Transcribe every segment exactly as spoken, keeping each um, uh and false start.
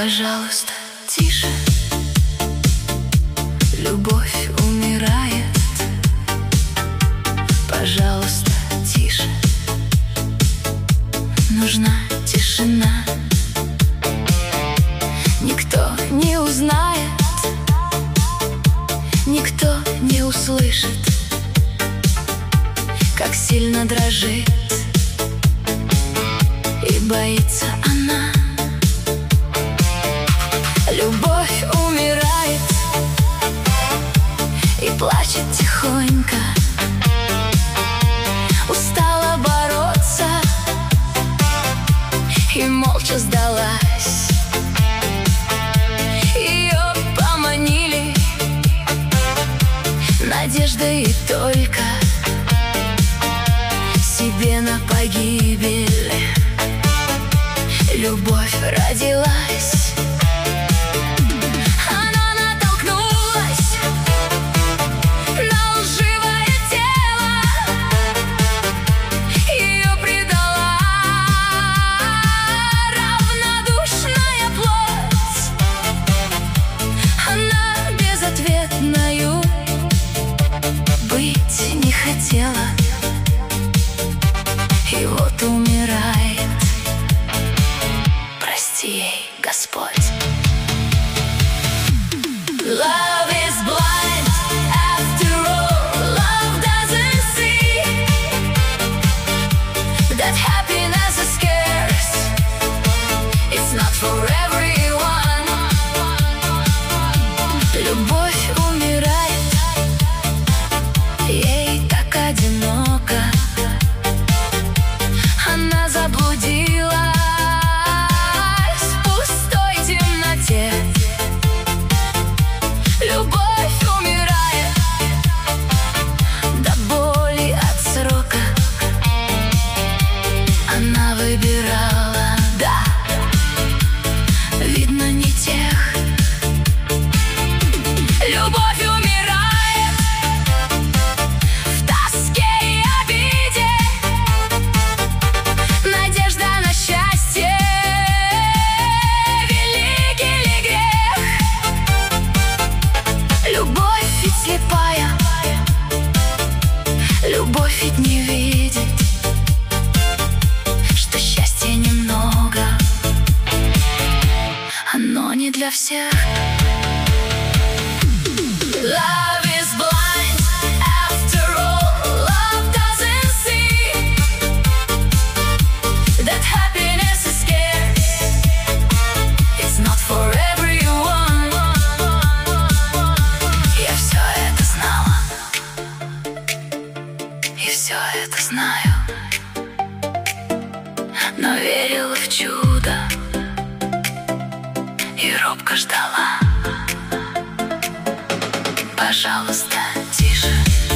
Пожалуйста, тише. Любовь умирает. Пожалуйста, тише. Нужна тишина. Никто не узнает, никто не услышит, как сильно дрожит и боится она. Любовь умирает и плачет тихонько. Устала бороться и молча сдалась. Ее поманили надеждой и только себе на погибель. Любовь родилась. Она натолкнулась на лживое тело, ее предала равнодушная плоть. Она безответною быть не хотела, и вот умирает. Прости ей, Господь. Love is blind, after all. Love doesn't see that happiness is scarce. It's not for everyone. Любовь умирает, ей так одиноко. Она заблудилась в пустой темноте. Любовь умирает до боли от срока. Она выбирала, да, видно, не тех. Любовь умирает в тоске и обиде. Надежда на счастье — великий ли грех? Любовь ведь слепая, любовь ведь не видит, что счастья немного, оно не для всех. Love is blind, after all. Love doesn't see that happiness is scarce. It's not for everyone. Я все это знала, и все это знаю, но верила в чудо и робко ждала. Пожалуйста, тише.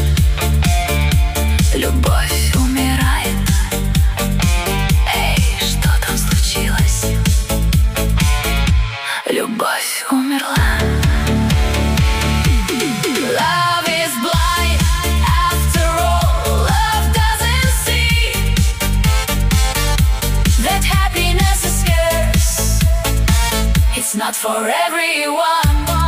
Любовь умирает. Эй, что там случилось? Любовь умерла. Love is blind, after all. Love doesn't see that happiness is scarce. It's not for everyone.